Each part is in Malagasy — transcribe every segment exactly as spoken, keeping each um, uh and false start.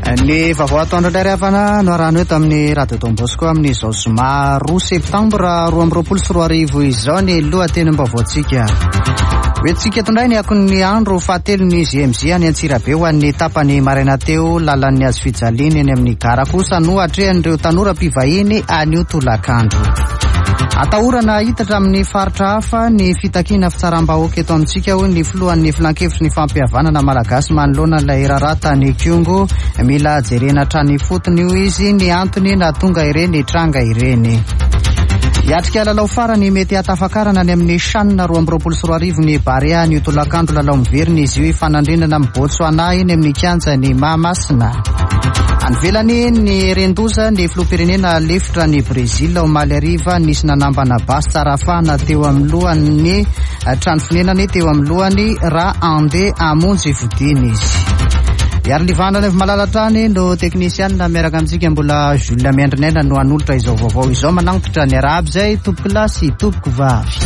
Ny vaovao ataondra indray no arahana eto amin'ny Radio Don Bosco amin'izao zoma roa septambra roa amby roapolo sy roa arivo izao ny lohatenim-baovaontsika. Hoentsika eto indray ny akon'ny andro fahatelon'ny G M J any Antsirabe ho an'ny tapany maraina teo lalan'ny azo fijaliana eny amin'ny gara kosa no atrehan'ireo tanora mpivahiny anio tolakandro. Atahorana hitatra amin'ny faritra hafa ny fitakiana fitsaram-bahoaka eto amintsika ho ny filohan'ny filan-kevitry ny fampihavanana malagasy manoloana ilay rarata ny Kiongo mila jerena trany fotony io izy ny antony nahatonga ireny tranga ireny. Iatrika lalao farany mety hatafakarana ny amin'ny shanina roa amby roapolo sy roa arivo ny Barea ny tolakandro lalao miverina izy io fanandrinana amin'ny Botswana eny amin'ny kianja ny Mahamasina. Anvelany ny rendoza ny filoham-pirenena lefitra ny Brezila omaly ariva nisy nanambana basy tsara fahana teo amin'ny lohan'ny trano fonenany teo amin'ny lohany raha andeha amonjy vodiny izy. Iary livanana malalatrany no teknisianina miaraka amintsika mbola Julia Miandrinena no hanolotra izao vaovao izao manankitra ny araby zay tompoko lasy tompoko vavy.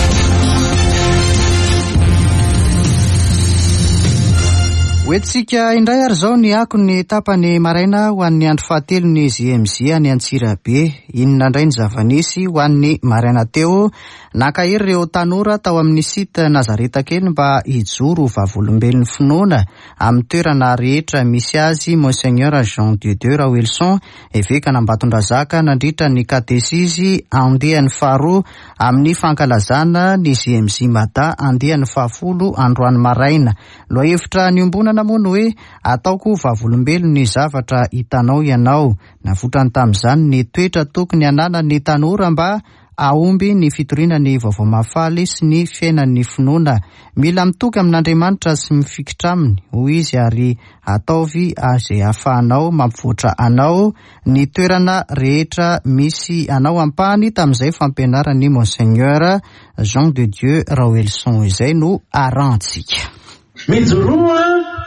Hoentsika indray ary zao ny ako ny tapany maraina ho an'ny andro fahatelon'ny G M J any Antsirabe. Inona indray ny zava-nisy ho an'ny maraina teo nakahiry ireo tanora tao amin'ny site Nazareta kely mba hijoro vavolombelon'ny finoana amin'ny toerana rehetra misy azy Monseigneur Jean de Dieu Rawelson eveka Nambatondrazaka nandritra ny katesizy andehan'ny faharoa amin'ny fankalazana ny G M J Mada andehan'ny fahafolo androany maraina. Loa hevitra niombonana moa hoe ataoko vavolombelon ny zavatra hitanao ianao. Navotrany tamin'izany ny toetra tokony hananan'ny tanora mba aomby ny fitoriana ny vaovao mahafaly sy ny fiainan'ny finoana. Mila mitoky amin'Andriamanitra sy mifikitra aminy hoy izy ary ataovy azay ahafahanao mampivoatra anao ny toerana rehetra misy anao ampahany tamin'izay fampianarany Monseigneur Jean de Dieu Rawelson izay no arantsika. Mijoroa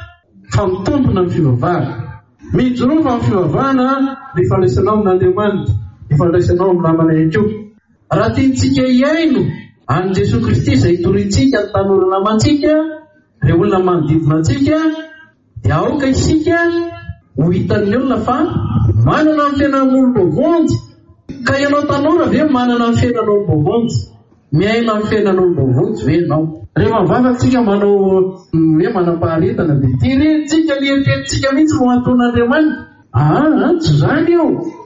fa mitompona amin'ny fivavahana. Mijoroa fa amin'ny fivavahana ny fandraisanao amin'Andriamanitra, ny fandraisanao amin'ny namana ihany. Raha tiantsika hiaino any Jesosy Kristy izay torintsika ny tanora namantsika, ireo olona manodidina antsika, dia aoka isika ho hitan'ny olona fa manana ny fiainan'olombovonjy. Ka ianao tanora ve manana ny fiainan'olombovonjy? Miaina amin'ny fiainan'olombovonjy ve ianao? Rehefa mivavatsika manao hoe manam-paharetana dia tirentsika mieritreritsika mihitsy ho ataon'Andriamanitra. Ah, tsy izany io.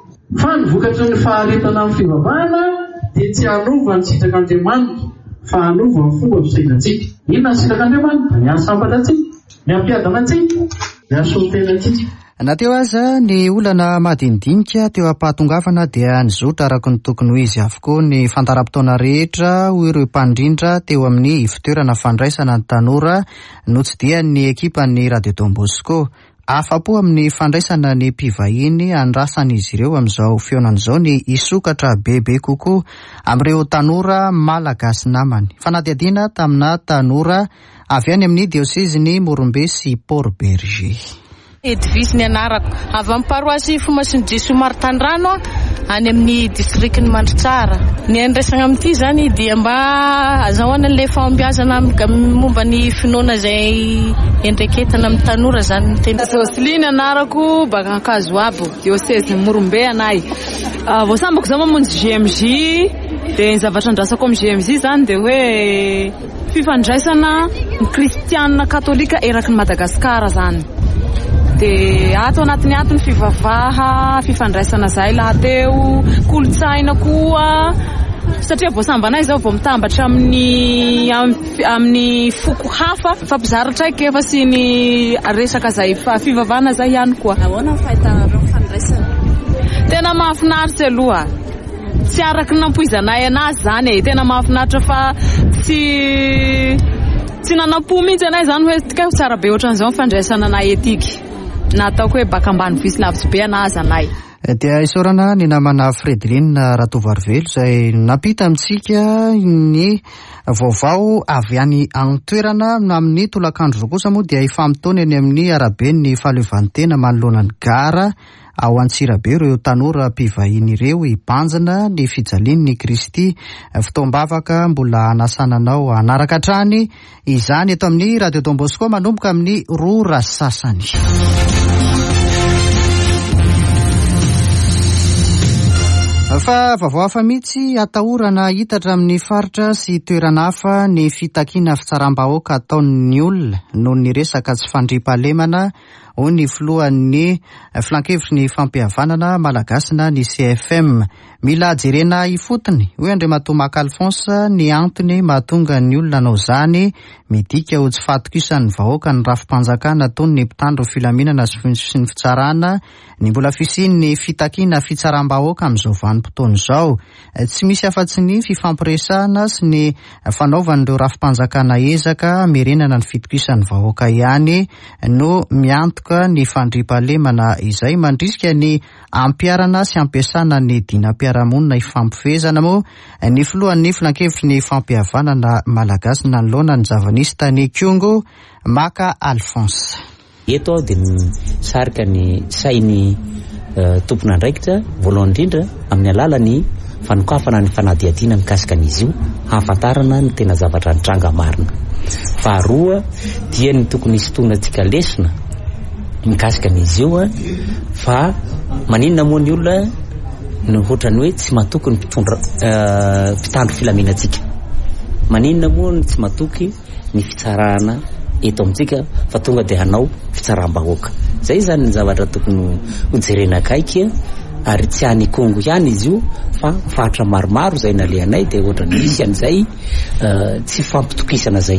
Fa ny vokatry ny faharetana amin'ny fivavahana dia tsy hanova ny sitrak'Andriamanitra, fa hanova ny fomba fisainantsika. Inona ny sitrak'Andriamanitra? Ny ahasambatra antsika, ny hampiadana antsika, ny hahasoatena antsika. Nateo aza ny olana madinidinika teo ampahatongavana dia nizotra araka ny tokony ho izy avokoa ny fandaram-potoana rehetra ho ireo mpandrindra teo amin'ny fitoerana fandraisana ny tanora no tsy dia ny ekipan'ny Radio Don Bosco. Afa-po amin'ny fandraisana ny mpivahiny andrasan'izy ireo amin'izao feonan'izao ny isokatra bebe kokoa amin'ireo tanora malagasy namany. Fanadihadiana tamina tanora avy any amin'ny dioseziny Morombe sy Port-Berger. Edvis ny anarako avy amin'ny paroasy Fomasin'i Jesoa Maritandrano any amin'ny distriktin'ny Mandritsara. Ny andraisana amin'ity zany dia mba azahoana an'ilay fahombiazana momba ny finoana izay endreketana amin'ny tanora zany ny tena. Joseline anarako baka Kazoabo, diocèse-ny Morombe anay. Voasambako zao mamonjy G M J dia ny zavatra andrasako amin'ny G M J zany dia hoe fifandraisana ny kristianina katolika eraky ny Madagasikara zany. Dia ato anatin'ny atony fivavaha, fifandraisana izay lahateo, kolotsaina koa. Satria voasambanay zao vao mitambatra amin'ny amin'ny foko hafa, fampizaratra eky efa sy ny resaka izay fivavahana izay ihany koa. Ahoana ny fahitanareo fifandraisana? Tena mahafinaritra aloha. Tsy araky ny nampoizanay anazy zany e, tena mahafinaritra fa tsy tsy nanam-po mihitsy anay zany hoe tika tsara be ohatran'izao fandraisana anay etiky. Nataoko hoe baka ambany visy lavitsy be anazy anay. Dia isaorana ny namana Fredrine Ratovarivelo izay napita amintsika ny vaovao avy any an-toerana amin'ny tolakandro zao kosa moa dia ifampitonany eny amin'ny arabe ny fahaleovantena manoloana ny gara ao Antsirabe ireo tanora mpivahiny ireo hibanjana ny fijalian'ny Kristy. Fotoam-bavaka mbola anasananao anaraka hatrany izany eto amin'ny Radio Don Bosco manomboka amin'ny roa rasasany. Efa vaovao hafa mihitsy atahorana hitatra amin'ny faritra sy toerana hafa ny fitakiana fitsaram-bahoaka ataon'ny olona noho ny resaka tsy fandriam-pahalemana ho ny filohan'ny filan-kevitry ny fampihavanana malagasina ny C F M. Mila jerena ifotony hoe Andriamatoa Maka Alphonse ny antony mahatonga ny olona anao zany midika ho tsy fahatokisany vahoaka ny rafim-panjakana ataony ny mpitandro filaminana sy ny fitsarana ny mbola fisian'ny fitakiana fitsaram-bahoaka amin'izao vanim-potoana izao. Tsy misy afa-tsy ny fifampiresahana sy ny fanaovan'ireo rafim-panjakana ezaka merenana ny fitokisany vahoaka ihany no miantoka ny fandriam-pahalemana izay mandrisika ny ampiarana sy ampiasana ny dinam-piarahamonina ifampifehezana moa ny filohan'ny filan-kevitry ny fampihavanana malagasy nanoloana ny javanista ny Kongo Maka Alphonse. Eto aho dia misarika ny sainy uh, tompon'andraikitra voalohany indrindra amin'ny alalany fanokafana ny fanadihadiana mikasika an'izy io hahafantarana ny tena zavatra nitranga marina. Faharoa dia ny tokony hisintonantsika lesona mikasika an'izy io fa maninona moa ny olona no ohatrany hoe tsy matoky ny mpitondra uh, mpitandro filaminantsika. Maninona moa ny tsy matoky ny fitsarana eto amintsika fa tonga dia hanao fitsaram-bahoaka. Zay zany ny zavatra tokony hojerena akaiky ary tsy any Kongo ihany izy io fa fahatra maromaro zay nalehanay dia ohatra ny misy an'izay uh, tsy fampitokisana zay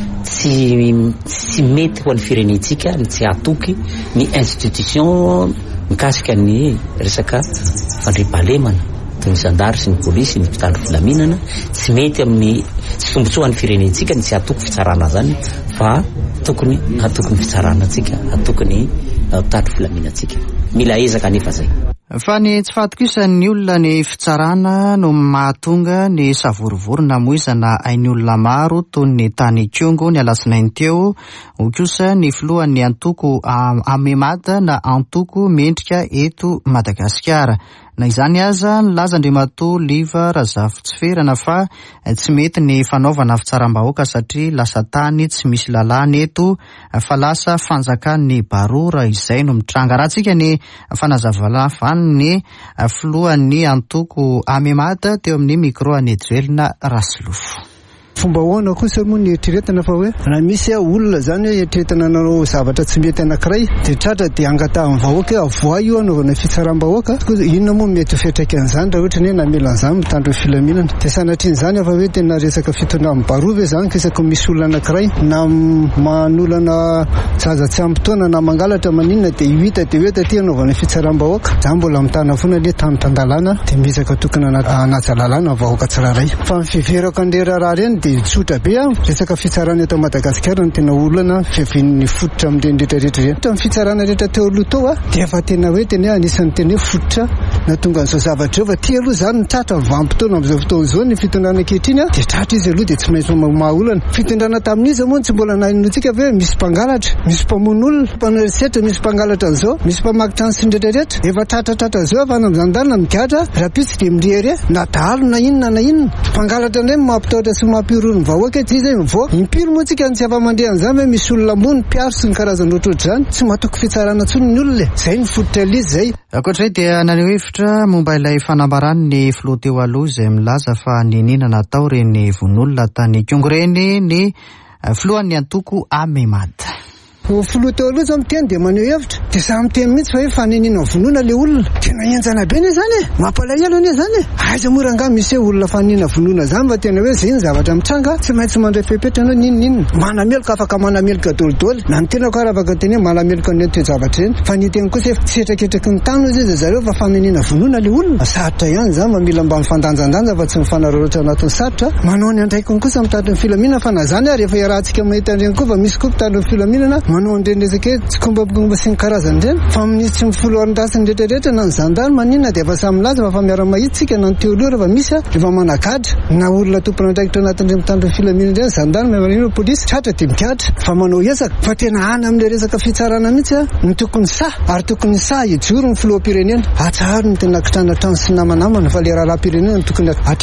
tsy tsy mety ho an'ny firenentsika ny tsy hatoky ny institution mikasika ny resaka fandriam-pahalemana toy ny zandary sy ny polisy ny mpitandro filaminana tsy mety amin'ny tsy tombotsoan'ny firenentsika ny tsy hatoky fitsarana zany fa tokony hatoky ny fitsaranantsika hatoky ny mpitandro filaminantsika. Mila ezaka nefa zay. Fa ny tsy fahatokisan'ny olona ny fitsarana no mahatonga ny savorovorona moizana ain'ny olona maro toy ny tany Kongo ny alatsinainy teo ho kosa ny filohan'ny antoko Amemada na antoko mendrika eto Madagasikara. Na izany aza nilaza Andriamatoa Liva Razafintsifera fa tsy mety ny fanaovana fitsaram-bahoaka satria lasa tany tsy misy lalàna eto fa lasa fanjakan'ny barora izay no mitranga. Rahantsika ny fanazavana ny filohan'ny antoko Amemada teo amin'ny micro Anejelina Rasilofo. Fomba hoana kosa moa ny eritreretana fa hoe raha misy olona zany hoe eritreretana nanao zavatra tsy mety anankiray dia tratra dia angatahan'ny vahoaka avoa io anaovana fitsaram-bahoaka inona moa mety ho fiantraikan'izany raha ohatra ny hoe namelan'izany mitandro filaminana dia sanatrian'izany fa hoe tena resaka fitondrana barova zany kisaka misy olona anankiray na manolana zaza tsy ampy-taona na mangalatra maninona dia hita dia hoe taty anaovana fitsaram-bahoaka zany mbola mitana foana le tany tandalana dia mizaka tokony anaja lalàna vahoaka tsiraray fa mifiverako an'le raharaha reny tsotra be resaka fitsarana eto Madagasikara ny tena olana fiavin'ny fototra amin'ireny rehetrarehetra ireny. Ny fitsarana rehetra teo aloha tao dia efa tena hoe tena anisan'ny tena hoe fototra na tonga n'izao zavatra eo fa ty aloha zany ny tratra vanim-potoana amin'izao fotoana izao ny fitondrana ankehitriny dia tratra izy aloha dia tsy maintsy maha-olana. Fitondrana tamin'izy moa tsy mbola nahinontsika hoe misy mpangalatra, misy mpamono olona, mpanarisetra, misy mpangalatra an'izao, misy mpamakitra ny sy rehetrarehetra efa tratratratra zao avy any amin'izany mikatra rapitsy dia mirery na dahalo na inona na inona mpangalatra indray mampitahotra sy mampirony vahoaka tsy izay mivao impiry moa tsika ny tsy afa-mandre an'izany hoe misy olona mony mpiaro sy ny karazana ohatrohatra zany tsy matoky fitsarana tsony ny olona zay ny fototra lizy zay. Ankoatr'izay dia naneho hevitra momba ilay fanambarany ny filoha teo aloha izay milaza fa ninina natao reny von'olona tany Kongo reny ny filohan'ny antoko Amemada. Filoha teo aloha zao miteny dia maneho hevitra dia samy miteny mihitsy fa hoe fanenina vonoina le olona tena enjana be ne zany e mampalahelo ne zany e aiza mora nga misy hoe olona fanenina vonoina zany fa tena hoe zay ny zavatra mitranga tsy maintsy mandray fepetra anao ninon'inona manameloka afaka manameloka dolidoly na ny tena koa afaka teny manameloka ny toe zavatra eny fa ny teny kosa tsy etraketraky ny tany izy zareo fa fanenina vonoina le olona sarotra ihany zany mamila mba mifandanjandanja fa tsy mifanaroratra anatin'ny sarotra manao ny andraikiny kosa mitandro ny filaminana fa na zany ary rehefa iarahantsika mahita an'ireny koa fa misy koa mitandro ny filaminana manao an'ireny resaka hoe tsy kombakomba sy ny karazany ireny fa amin'ny tsy mifolohan-dasiny rehetrarehetra na ny zandary maninona dia efa samy laza fa fa miara-mahitsika na ny teoloha rehefa misy rehefa managadra na olona tompona andraikitra anatin'ireny mitandro ny filaminana ireny zandary mamarino polisy tratra dia mikatra fa manao ezaka fa tena any amin'ilay resaka fitsarana mihitsy ny tokony sa ary tokony sa hijoro ny filoham-pirenena atsahary ny tena kitrana trano sy namanamana fa le raharaha-pirenena ny tokony atrehana.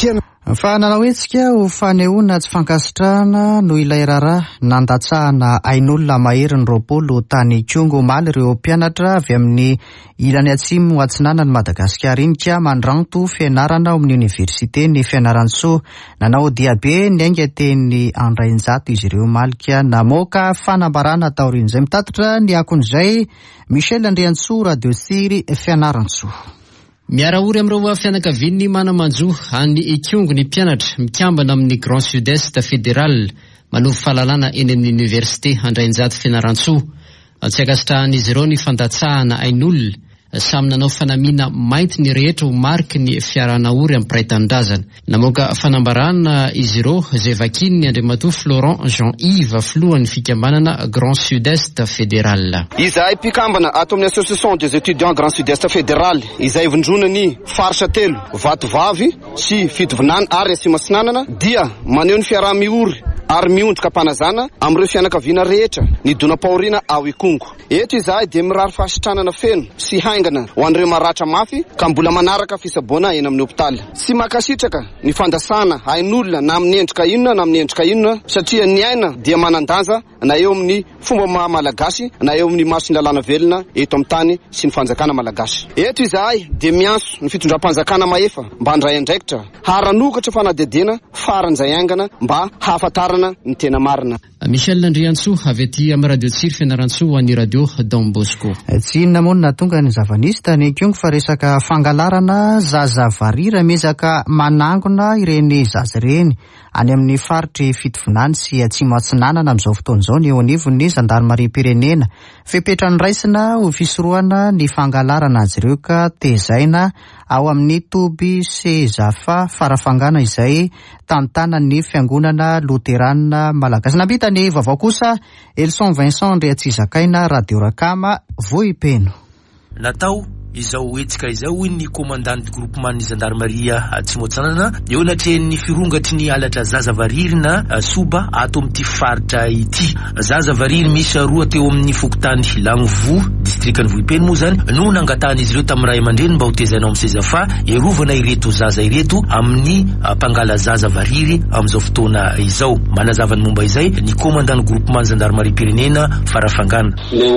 Fa nanawetsika ho fanehoana tsy fankasitrahana no ilay raharaha nandatsahana ain'olona mahery ny roapolo tany Kongo omaly ireo mpianatra avy amin'ny ilany atsimo atsinanany Madagasikara iny ka mandranto fianarana ao amin'ny oniversite ny Fianaratsoa. Nanao diabe ny ainga teny Andrainjato izy ireo omaly ka namoaka fanambarana taorian'izay. Mitatitra ny akon'izay Michel Andriantsoa, Radio Siry, Fianaratsoa. Miara ory amin'ireo fianakaviany manamanjo any Ikongo ny mpianatra mikambana amin'ny Grand Sud-Est fédéral manovo fahalalana eny amin'ny Université Andrainjato Fianaratsoa. Tsy akasitrahan'izy ireo ny fandatsahana ain'olona samy nanao fanamiana mainty ny rehetra ho mariky ny fiarana ory amin'ny Piray Tanindrazana. Namoaka fanambarana izy ireo izay vakiny ny Andriamatoa Florent Jean-Yves filohan'ny fikambanana Grand Sud-Est fédéral. Izay mpikambana ato amin'ny Association des étudiants Grand Sud-Est fédéral izay vondrona ny faritra telo Vatovavy sy Fitovinany ary Asimasinanana dia maneho ny fiaraha-miory ary miondrika mpanazana amin'ireo fianakaviana rehetra ny dona-paoriana ao Ikongo. Eto izay dia mirary fahasitranana feno sy haingana ho an'ireo maratra mafy ka mbola manaraka fisaboana eny amin'ny hopitaly. Tsy makasitraka ny fandasana ain'olona na amin'ny endrika inona na amin'ny endrika inona satria ny aina dia manandaza na eo amin'ny fomba malagasy na eo amin'ny maso ny lalàna velona eto amin'ny tany sy ny fanjakana malagasy. Eto izay dia mianso ny fitondram-panjakana maefa mba handray andraikitra haranokatra fanadedena faran'izay aingana mba hahafantarana ny tena marina. Michel Andriantsoa avy aty amin'ny Radio Siry Fianaratsoa ny Radio Don Bosco. Tsy inona moa natonga ny zavanista ny Kongo fa resaka fangalarana zaza varira mezaka manangona ireny zaza ireny any amin'ny faritry Fitovinany sy Atsimo Atsinanana amin'izao fotoan'izao ny eo anivon'ny Zandarmariam-pirenena. Fepetrany raisina ho fisorohana ny fangalarana azy ireo ka tezaina ao amin'ny toby sezafa farafangana izay tantanan'ny fiangonana Luterana Malagasy. Nabita ny vaovao kosa Elson Vincent Ndreatsizakaina, Radio Rakama, Vohipeno. Natao izao etsika izao ny commandant groupement ny Zandarmaria Atsimo Atsinanana eo natren'ny firongatry ny alatra zaza varirina soba ato amin'ity faritra ity. Zaza variry misy roa teo amin'ny fokotany Langvo distriktan'ny Vohipeno moa zany no nangatahana izy ireo tamin'ny ray aman-dreny mba ho tezainao amin'ny sezafa iarovana ireto zaza ireto amin'ny mpangala zaza variry amin'izao fotoana izao. Manazava ny momba izay ny commandant groupement ny Zandarmariam-pirenena farafangana. Le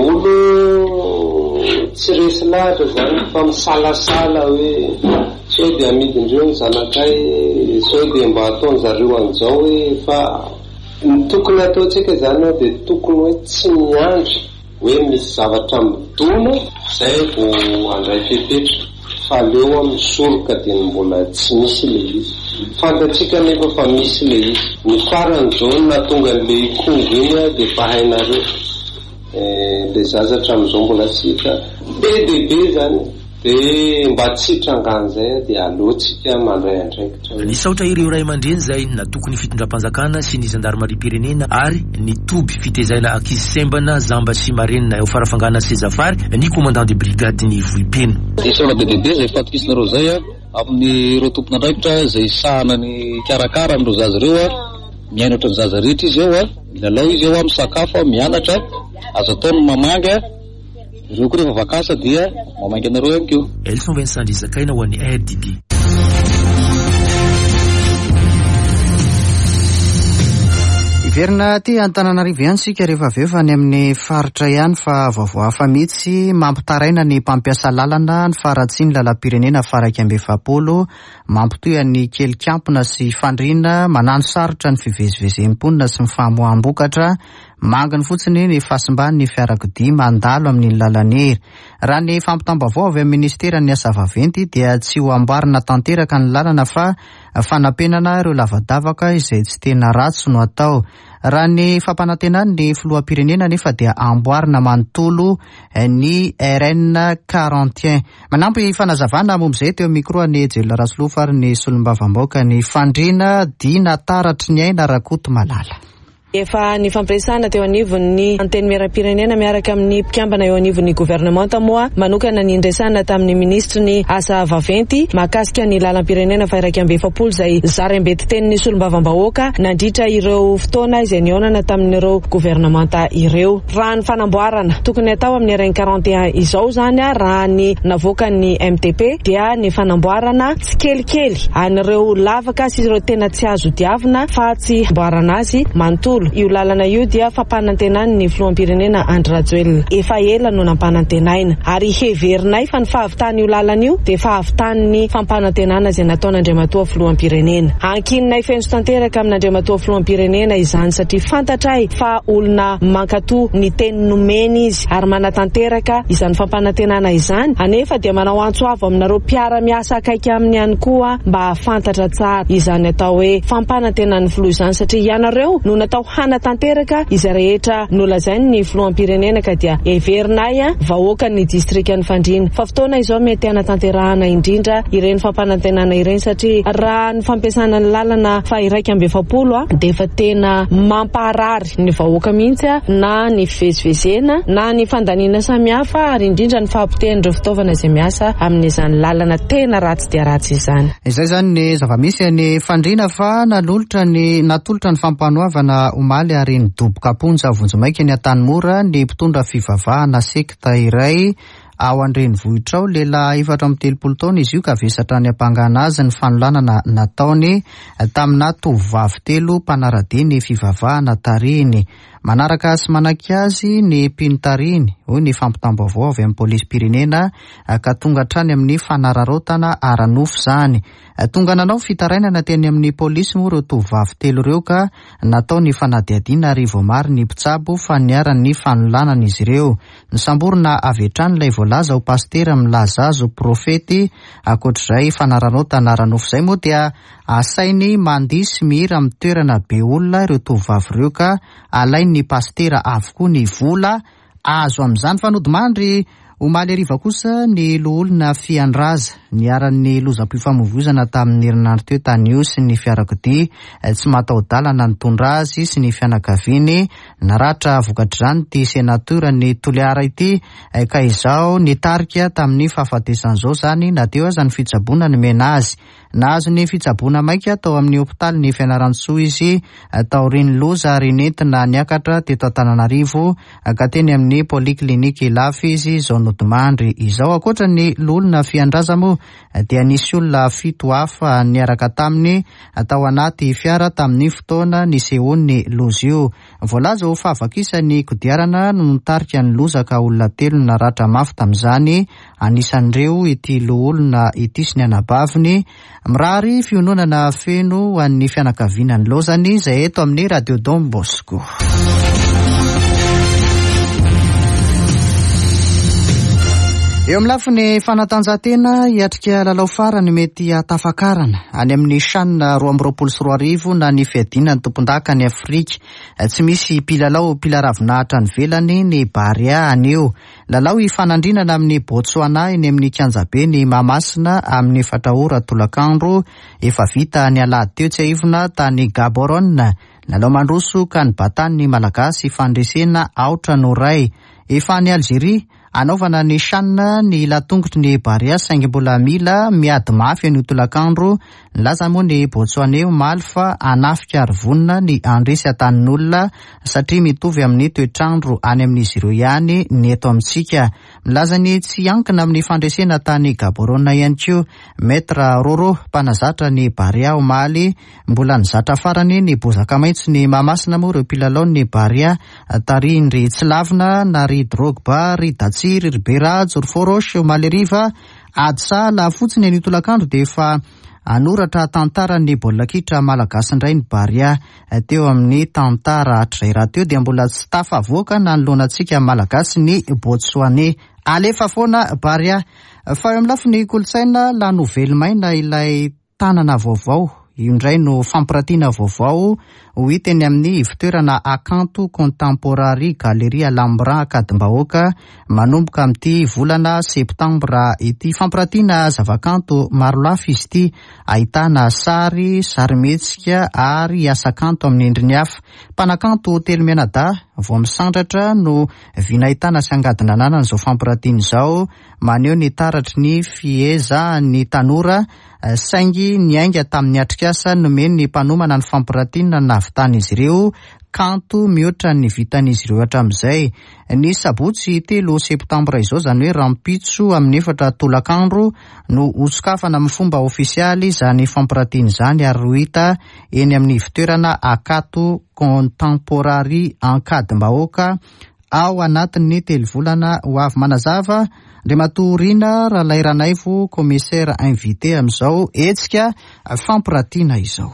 olo tsy resy lahatra zany fa misalasala hoe sao dia amidindreo ny zanakay sao dia mba ataony zareo an'izao hoe fa ny tokony ataontsika zany ao dia tokony hoe tsy miandry hoe misy zavatra midona izay vo andray fepetra fa leo amin'ny soroka dia mbola tsy misy le izy. Fantatsika nefa fa misy le izy. Ny faran'izao natonga le Kongo iny dia fa hainareo le zazatra amin'izao mbola sika be debe zany dia mba tsy trangan'izay dia aloatsika mandray andraikitra. Ny saotra ireo ray aman-dreny zay na tokony fitondram-panjakana sy ny Zandarmariam-pirenena ary ny toby fitezaina ankizy sembana zamba sy marenina eo farafangana sezafary ny commandant de brigade ny Vohipeno. Isaona be debe zay fatokisinareo zay a amin'ny ireo tompona andraikitra zay sahana ny karakara amin'ireo zaza ireo a mianatra ny zaza rehetra izy eo a milalao izy eo a misakafo mianatra azo ataony mamanga ireo koa rehefa vakasa dia mamanga anareo ihany keo. Elson Vincent Ndreatsizakaina ho an'ny R D D. Iverina ty Antananarivo ihany sika rehefa avy eo fa ny amin'ny faritra ihany fa vaovao hafa mihitsy mampitaraina ny mpampiasa lalana ny faratsiny lalam-pirenena faraika amby efapolo mampitoy ny kelikampona sy fandriana manano sarotra ny fivezivezem-ponina sy ny famoaham-bokatra manginy fotsiny ny fahasimbany ny fiarakodia mandalo amin'ny lalany. Raha ny fampitambavao avy amin'ny ministeran'ny asa vaventy dia tsy ho amboarina tanteraka ny lalana fa fanampenana ireo lavadavaka izay tsy tena ratsy no atao. Raha ny fampanantenany ny filoham-pirenena nefa dia amboarina manontolo ny R N quarante et un. Manampy fanazavana momba teo micro ny Jela Rasolofa ary ny solombavam-bahoaka ny fandriana dina taratry ny aina Rakoto Malala. Efa ny fampiresana teo anivon'ny anteny miaram-pirenena miaraka amin'ny mpikambana eo anivon'ny gouvernemanta moa manokana ny indresana tamin'ny ministry ny asa vaventy mahakasika ny lalam-pirenena fa iraika amby efapolo izay zarembety tenin'ny solombavam-bahoaka nandritra ireo fotoana izay niaonana tamin'ireo gouvernemanta ireo. Raha ny fanamboarana tokony atao amin'ny arainy quarante et un izao zany a raha ny navoaka ny M T P dia ny fanamboarana tsy kelikely an'ireo lavaka sy ireo tena tsy azo diavina fa tsy mboarana azy manontolo. Io lalana io dia fampanantenany ny filoham-pirenena Andry Rajoelina efa ela no nampanantenaina ary heverinay fa ny fahavitany io lalana io dia fahavitany fampanantenana izay nataon'Andriamatoa filoham-pirenena. Ankininay fenjo tanteraka amin'Andriamatoa filoham-pirenena izany satria fantatray fa olona mankatoa ny teny nomeny izy ary manatanteraka izany fampanantenana izany anefa dia manao antsoavo aminareo mpiara-miasa akaiky aminy ihany koa mba hafantatra tsara izany atao hoe fampanantenan'ny filoha izany satria ianareo no natao hanatanteraka izay rehetra nolazainy ny filoham-pirenena ka dia everinay vahoaka ny distrikan'ny Fandriana fa fotoana izao mety hanatanterahana indrindra ireny fampanantenana ireny satria raha ny fampiasana ny lalana fa iraika amby efapolo dia efa tena mamparary ny vahoaka mihitsy na ny fivezivezena na ny fandaniana samihafa ary indrindra ny fahampiten'ireo fitaovana izay miasa amin'izany lalana tena ratsy dia ratsy izany. Izay zany ny zava-misy ny Fandriana fa nanolotra ny natolotra ny fampanoavana omaly ary nidoboka ponja vonjomaika ny Antanimora ny mpitondra fivavahana sekta iray ao an-drenivohitra ao. Lehilahy efatra amby telopolo taona izy io ka vesatra ny ampangana azy ny fanolanana nataony tamina tovovavy telo mpanarady ny fivavahana tariny. Manaraka sy manaky azy ny mpino-tariny hoy ny fampitam-baovao avy amin'ny polisy-pirenena ka tonga hatrany amin'ny fanararaotana ara-nofo izany. Tonga nanao fitarainana teny amin'ny polisy moa ireo tovovavy telo ireo ka natao ny fanadihadiana ary vao mary ny mpitsabo fa niaran'ny fanolanana izy ireo. Nisamborona avy hatrany ilay voalaza ho pastera milaza azy ho profety. Ankoatr'izay fanararaotana ara-nofo izay moa dia asainy mandisy mihira amin'ny toerana be olona ireo tovovavy ireo ka alainy ny pastera avokoa ny vola azo amin'izany fanodimandry. Omaly ariva kosa ny loholona fiandraza niaran'ny lozam-pifamoivoizana tamin'ny herinandro teo tanio sy ny fiarakodia tsy mataho-dalana nitondra azy sy ny fianakaviany naratra vokatr'izany ty senatora ny Toliara ity ka izao nitarika tamin'ny fahafatesan'izao zany na teo aza ny fitsaboana ny mena azy. Nahazo ny fitsaboana maika tao amin'ny hopitaly ny Fianarantsoa izy taorian'ny loza ary nentina niakatra teto Antananarivo ka teny amin'ny poliklinika lafy izy zao nodimandry izao. Akoatra ny lolona fiandraza moa dia nisy olona fito hafa niaraka taminy tao anaty fiara tamin'ny fotoana nisehon'ny loza io. Voalaza ho fahavakisany kodiarana no nitarika ny loza ka olona telo naratra mafy tamin'izany. Anisan'ireo ity loholona ity sy ny anabaviny. Mirary fiononana feno ho an'ny fianakaviana ny lozany izay eto amin'ny Radio Don Bosco. Eo amin'ny lafiny fanatanjahantena hiatrika lalao farany mety hatafakarana any amin'ny Shanna roa amby roapolo sy roa arivo na ny fiadina ny tompon-daka ny Afrika. Tsy misy mpilalao mpilaravinahitra ny velany ny Baria anio. Lalao ifanandrinana amin'ny Botswana eny amin'ny Kianjabe ny Mahamasina amin'ny efatra ora tolakandro efa vita ny alahady teo tsy aivona tany Gaborone. Lalao mandroso ka ny batany ny Malagasy fandresena aotra no ray. Efa ny Algeria anaovana ny Shanna ny latongotry ny Baria saingy mbola mila miady mafy an'io tolakandro. Laza moa ny Botswana omaly fa anafika ary vonona ny andresy atanin'olona satria mitovy amin'ny toetrandro any amin'izy ireo ihany ny eto amintsika. Milaza ny tsy ankina amin'ny fandresena tany Gaborone ihany koa Maître Roro mpanazatra ny Baria omaly. Mbola nizatra farany ny bozaka maitso ny Mahamasina moa ireo mpilalao ny Baria tarindry tsy lavina na ry Drogba ry Datsir ry Bera Jorforosh omaly riva adsa fotsiny an'io tolakandro dia efa anoratra tantara ny baolina kitra malagasy indray ny Baria teo amin'ny tantara hatray raha teo dia mbola tsy tafavoaka na nolonantsika malagasy ny Botswana. Alefa foana Baria. Fa eo amin'ny lafiny kolotsaina la nouvelle maina ilay tanana vaovao io indray no fampiratiana vaovao ho hita eny amin'ny fitoerana Akanto Contemporary Galeria Lambra Akadimbahoaka manomboka amin'ity volana septambra ity. Fampirantiana zavakanto maro lafo izy ity, ahitana sary, sarimihetsika ary asakanto amin'ny endriny hafa. Mpanakanto Telo Menada vao misandratra no vinahitana sy angadina anana izao fampirantiana izao, maneho ny taratry ny fieza ny tanora saingy ny ainga tamin'ny atrikasa nomeny ny mpanomana ny fampirantiana navitan'izy ireo kanto mihoatra ny vitan'izy ireo hatramin'izay. Ny sabotsy telo septambra izao, zany hoe rampitso amin'ny efatra tolakandro no hotsokafana amin'ny fomba ofisialy izany fampirantiana izany ary ho hita eny amin'ny fitoerana Akanto Contemporary Ankadimbahoaka ao anatin'ny telo volana ho avy. Manazava Andriamatoriana Ralairanaivo commissaire invité amin'izao hetsika fampirantiana izao.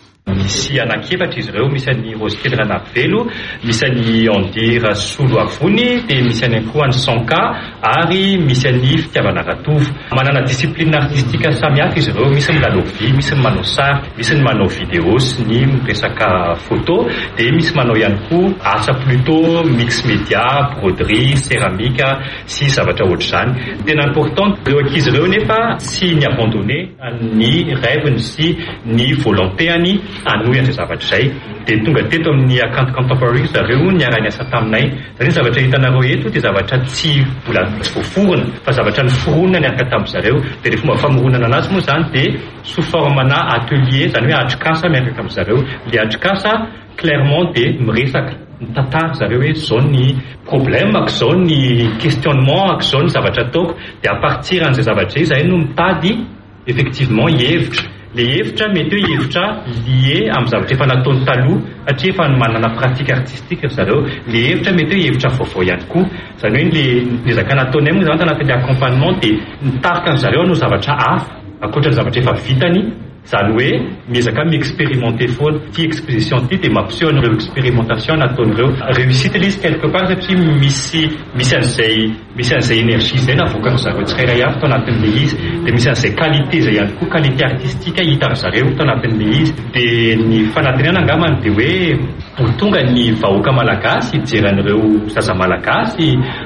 Misy anankiefatra izy ireo, misy an'ny Rosikely Ranavelo, misy an'ny Andira Solo Avony, dia misy any koa any Sanka ary misy an'ny Fitiavana Ratovo. Manana discipline artistika samihafa izy ireo, misy ny manao vy, misy ny manao sary, misy ny manao vidéo sy ny miresaka photo, dia misy manao ihany koa asa plutôt mix média, broderie, céramika sy zavatra ohatr'izany. Tena important ireo ankizy ireo nefa sy ny abandonné ny rêveny sy ny volontéany anohy an'izay zavatra izay, dia tonga teto amin'ny Akanto Contemporary zareo niara niasa taminay. Zany zavatra hitanareo eto dia zavatra tsy mbola tsy voaforona fa zavatra noforonina niaraka tamin'izareo, dia ny fomba famoronana anazy moa zany dia sous formana atelier, zany hoe atrikasa miaraka amin'izareo. Le atrikasa clairement dia miresaka mitantara zareo hoe zao ny problème ak zao ny questionnement ak zao ny zavatra ataoko, dia à partir an'izay zavatra izay zahay no mitady effectivement hevitra. Le hevitra mety hoe hevitra lié amin'ny zavatra efa nataony taloha satria efa manana pratique artistique zareo. Le hevitra mety hoe hevitra vaovao ihany koa, zany hoe le le zaka nataonay moa zany tanatin'ny accompagnement dia nitarika an'zareo no zavatra hafa ankoatra ny zavatra efa vitany, zany hoe miezaka miexpérimenté foana. Ty exposition ty dia mampiseho an'ireo expérimentation nataon'ireo. Réussite ilay izy quelque part satria misy misy an'izay misy an'izay énergie izay navoaka zareo tsirairay avy tao anatin'le izy, dia misy an'izay qualité izay ihany koa, qualité artistique hita zareo tao anatin'le izy. Dia ny fanantenana angambany dia hoe ho tonga ny vahoaka malagasy hijeran'ireo zaza malagasy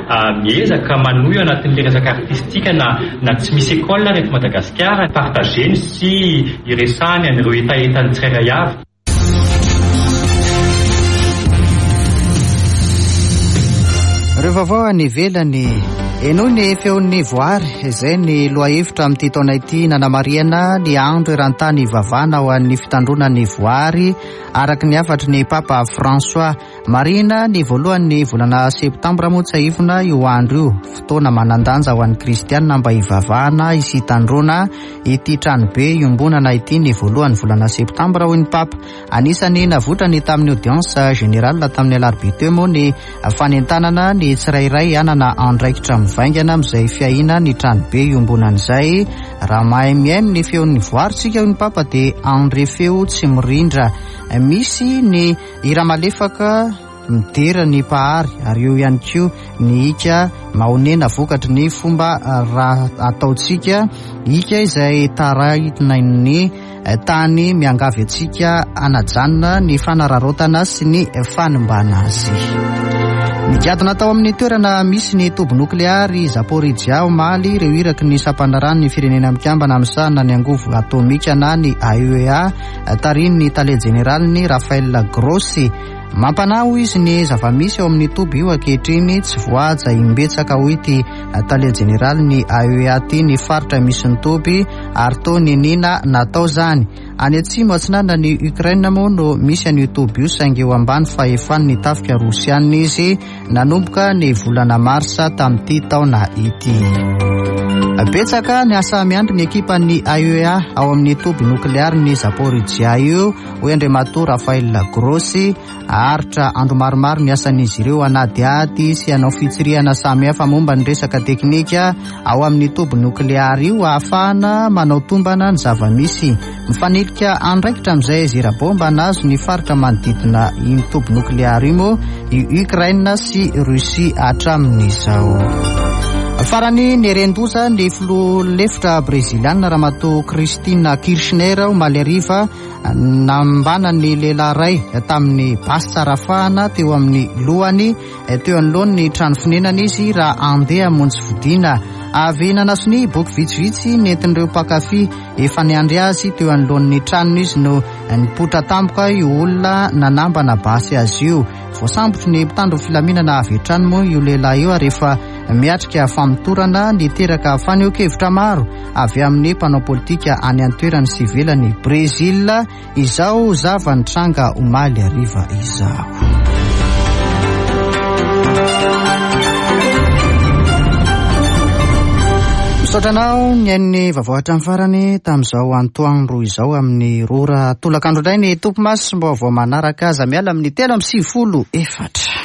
miezaka manohy anatin'le resaka artistika na na tsy misy école reto Madagasikara, partageny sy iresany an'ireo etaetany tsirairay avy. Rehefa vao any ivelany eno ny feon'ny voary, izay ny loha hevitra amin'ity taona ity nanamariana ny andro eran-tany ivavana ho an'ny fitandronan'ny voary araky ny afatry ny Papa François. Marina ny voalohan'ny volana septambra moa tsy ahivona io andro io, fotoana manandanja ho an'ny kristianina mba hivavahana isy hitandrona ity tranobe iombonana ity ny voalohan'ny volana septambra hoy ny Papa. Anisany navotrany tamin'ny audience générale tamin'ny alarobia moa ny fanentanana ny tsirairay anana andraikitra mivaingana amin'izay fiahina ny tranobe iombonan'izay. Raha mahay mihaino ny feon'ny voaritsika hoy ny Papa dia andre feo tsy mirindra. Misy ny hira malefaka midera ny pahary ary eo ihany koa ny hika mahonena vokatry ny fomba raha ataotsika hika izay tarainain'ny tany miangavy atsika anajanona ny fanararotana sy ny fanimbana azy. Ny diady natao amin'ny toerana misy ny tobo nokleary Zaporizhia omaly ireo iraky ny sampanarany ny firenena mikambana amin'sana ny angovo atomika na ny A E A tarin'ny tale generaliny Rafael Grossi. Mampanaho izy ny zava-misy ao amin'ny tobo io ankehitriny tsy voaja imbetsaka ho ity tale general ny A E A ty ny faritra misy ny toby ary to ny nina natao zany. Any atsimo atsinana ny Ukraine moa no misy an'io tobo io saingy eo ambany fahefany ny tafika Rosianina izy nanomboka ny volana marsa tamin'ity taona ity. Betsaka ny asa miandry ny ekipa ny A E A ao amin'ny tobo nukleary ny Zaporizhia io, hoy Andriamato Rafael Grossi. Aritra andro maromaro ny asan'izy ireo anadiady sy anao fitsirihana samihafa momba ny resaka teknika ao amin'ny tobo nukleary io ahafahana manao tombana ny zava-misy. Mifanilika andraikitra amin'izay zera-bomba nazo ny faritra manodidina iny tobo nukleary io moa i Ukraine sy Russia hatramin'izao. farany nerendroza ny filoha lefitra breziliana ramatoa Cristina Kirchner omaly ariva nambana ny lehilahy ray tamin'ny basy tsarafahana teo amin'ny lohany teo anoloany ny trano fonenana izy raha andeha hamonjy fodiana. Avy nanasony boky vitsivitsy nentin'ireo mpakafy efa niandry azy teo anoloan'ny tranony izy no nipotra tampoka io olona nanambana basy azy io. Voasambotry ny mpitandro filaminana avy trano moa io lehilahy io ary efa miatrika famitorana niteraka faneho-kevitra maro avy amin'ny mpanao politika any an-toerany sy ivelany Brezila. Izao zava nitranga omaly ariva izao. Sotranao ny ain'ny vaovao hatramin'ny farany tamin'izao antoandro izao amin'ny rora tolakandro indray ny tompo masy mba vaovao manaraka aza miala amin'ny telo amby sivifolo efatra.